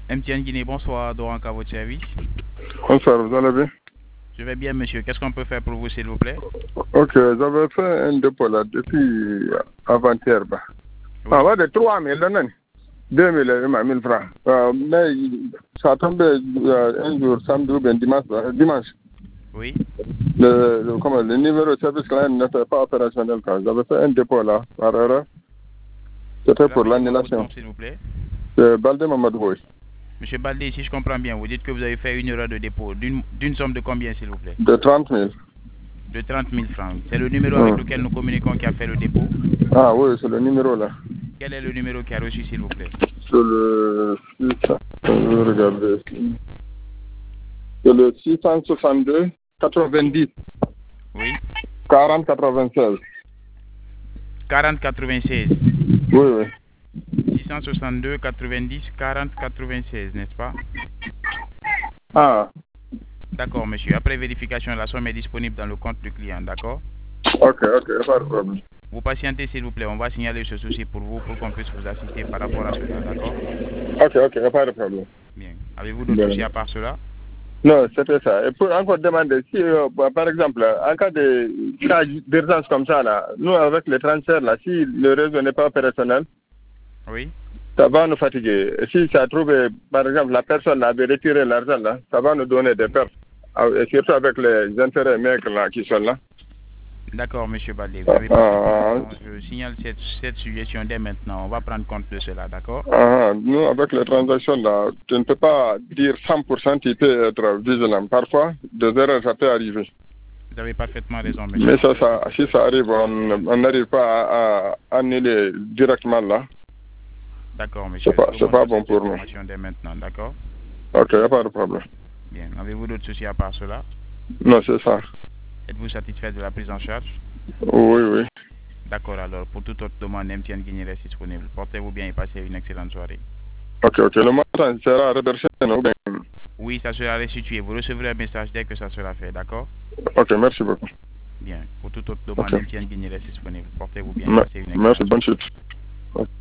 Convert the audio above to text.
MTN Guinée, bonsoir, Doran à votre service. Bonsoir, vous allez bien? Je vais bien, monsieur. Qu'est-ce qu'on peut faire pour vous, s'il vous plaît? Ok, j'avais fait un dépôt là depuis avant-hier. Oui. Ah, ouais, de 3 000, non? 2 000 et 1 000 francs. Mais ça tombe un jour, samedi ou bien dimanche. Oui. Le numéro de service client n'était pas opérationnel. J'avais fait un dépôt là, par erreur. C'était pour l'annulation. S'il vous plaît. C'est Balde Mamadou. Monsieur Baldé, si je comprends bien, vous dites que vous avez fait une erreur de dépôt. D'une somme de combien, s'il vous plaît? De 30 000. De 30 000 francs. C'est le numéro avec lequel nous communiquons qui a fait le dépôt? Ah oui, c'est le numéro là. Quel est le numéro qui a reçu, s'il vous plaît? C'est le... Je vais regarder. C'est le 662 90 Oui. 40 96. 40 96. Oui, oui. 662 90 40 96, n'est-ce pas? Ah, D'accord, monsieur. Après vérification, la somme est disponible dans le compte du client, d'accord? ok, pas de problème. Vous patientez, s'il vous plaît. On va signaler ce souci pour vous pour qu'on puisse vous assister par rapport à cela, d'accord? Ok, pas de problème. Bien. Avez-vous d'autres soucis à part cela? Non, c'était ça. Et pour encore demander, si par exemple, en cas de cas d'urgence comme ça, là, nous avec les transferts, là, si le réseau n'est pas opérationnel, Oui. ça va nous fatiguer. Et si ça trouve, par exemple, la personne avait retiré l'argent, là, ça va nous donner des pertes. Et surtout avec les intérêts maigres là, qui sont là. D'accord, monsieur Baldé. Vous avez Je signale cette suggestion dès maintenant. On va prendre compte de cela, d'accord? Nous, avec les transactions, là, tu ne peux pas dire 100%, tu peux être vigilant. Parfois, des erreurs, ça peut arriver. Vous avez parfaitement raison, monsieur. Mais si ça arrive, on n'arrive pas à annuler directement là. D'accord, monsieur. C'est pas bon pour nous. Dès maintenant, d'accord? Ok, il n'y a pas de problème. Bien. Avez-vous d'autres soucis à part cela? Non, c'est ça. Êtes-vous satisfait de la prise en charge? Oui. D'accord, alors, pour toute autre demande, MTN Guinée reste disponible. Portez-vous bien et passez une excellente soirée. Ok. Le montant sera reversé, non? Oui, ça sera restitué. Vous recevrez un message dès que ça sera fait, d'accord? Ok, merci beaucoup. Bien. Pour toute autre demande, MTN Guinée reste disponible. Portez-vous bien et passez une excellente soirée. Merci, bonne chute.